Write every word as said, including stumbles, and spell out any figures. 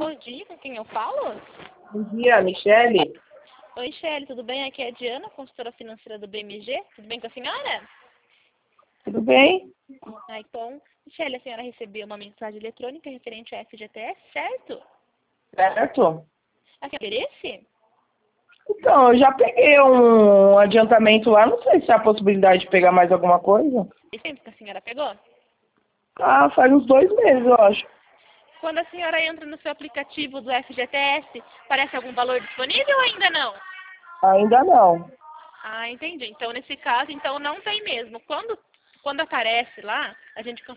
Bom dia, com quem eu falo? Bom dia, Michele. Oi, Michele, tudo bem? Aqui é a Diana, consultora financeira do B M G. Tudo bem com a senhora? Tudo bem? Ah, então, Michele, a senhora recebeu uma mensagem eletrônica referente ao F G T S, certo? Certo? A senhora tem interesse? Então, eu já peguei um adiantamento lá, não sei se há a possibilidade de pegar mais alguma coisa. E sempre que a senhora pegou? Ah, faz uns dois meses, eu acho. Quando a senhora entra no seu aplicativo do F G T S, aparece algum valor disponível ou ainda não? Ainda não. Ah, entendi. Então, nesse caso, então não tem mesmo. Quando, quando aparece lá, a gente